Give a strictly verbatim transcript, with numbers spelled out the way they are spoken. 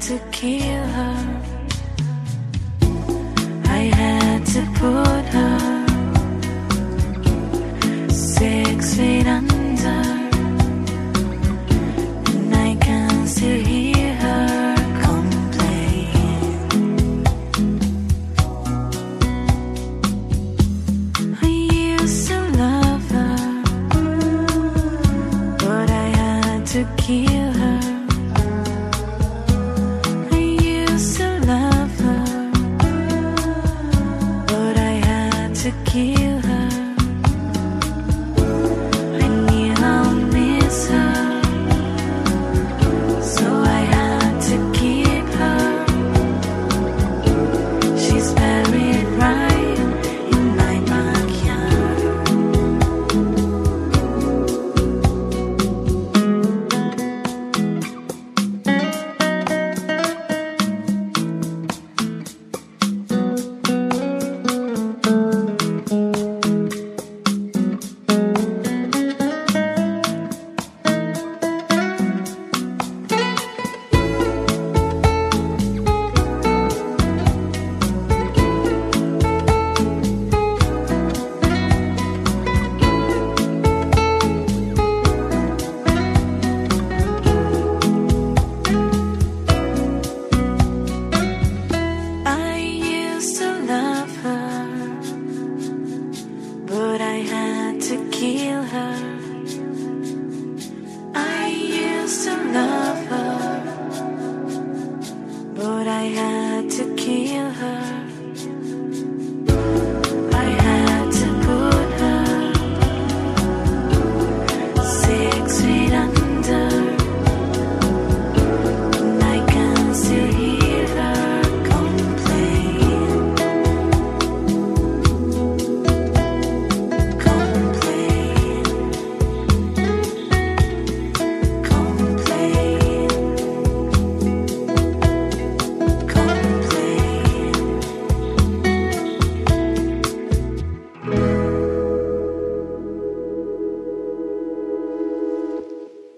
to kill her. I had to put her six feet under, and I can still hear her complain. I used to love her, but I had to kill her. To kill her, I knew I'll miss her, so I had to keep her. She's buried right in my backyard. But I had to kill her. I used to love her.